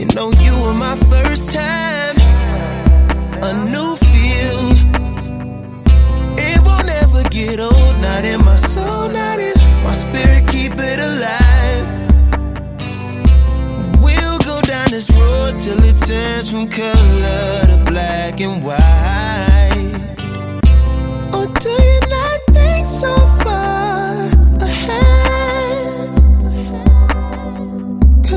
know you were my first time. A new feel. It won't ever get old. Not in my soul, not in my spirit. Keep it alive. We'll go down this road till it turns from color to black and white. Or do you not?